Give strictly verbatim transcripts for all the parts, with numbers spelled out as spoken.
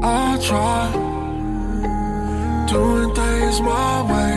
I try doing things my way.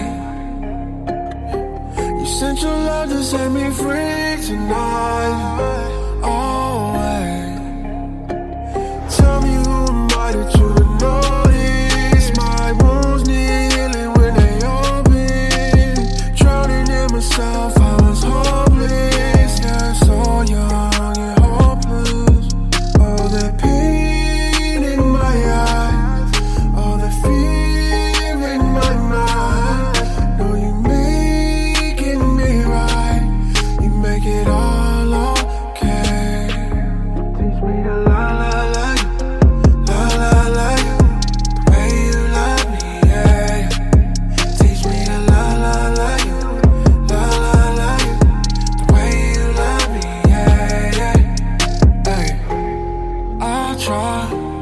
You sent your love to set me free tonight. Always. Tell me who am I that you would notice? My wounds need healing when they open. Drowning in myself, I was hopeless. Yeah, so young and hopeless. All that pain in my eyes, all the fear in my mind. Know you making me right. You make it all okay. Teach me to la la la you, la la la you, the way you love me, yeah. Teach me to la la la you, la la la you, the way you love me, yeah, yeah. Hey, I try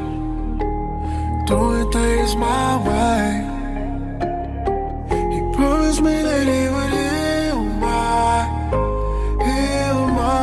doing things my way. He promised me that he would heal my, heal my,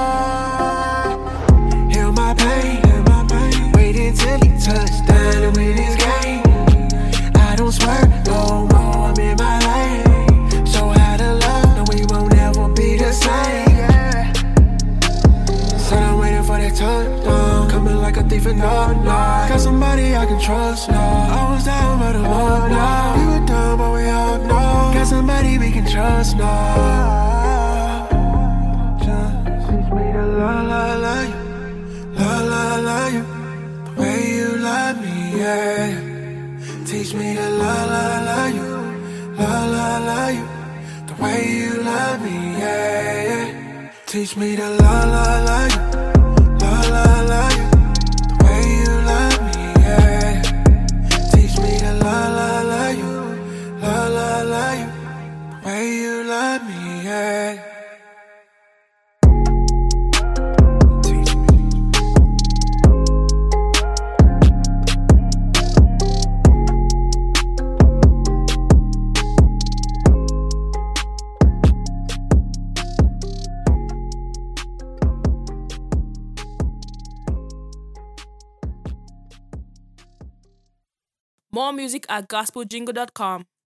heal my pain, heal my pain. Wait until he touched down and win his game. I don't swear no more, I'm in my lane. So how to love, no we won't ever be the same, yeah. Said I'm waiting for that touchdown, coming like a thief in the night. Got somebody I can trust now. I was down but I'm up now. We were down but we up now. Got somebody we can trust now. Just teach me to la la la you, la la la you, the way you love me, yeah. Teach me to la la la you, la la la you, the way you love me, yeah, yeah. Teach me to la la la you, la la la you, the way you love me, yeah. Teach me to la la la you, la la la you, the way you love me, yeah. Teach me. More music at gospel jingle dot com.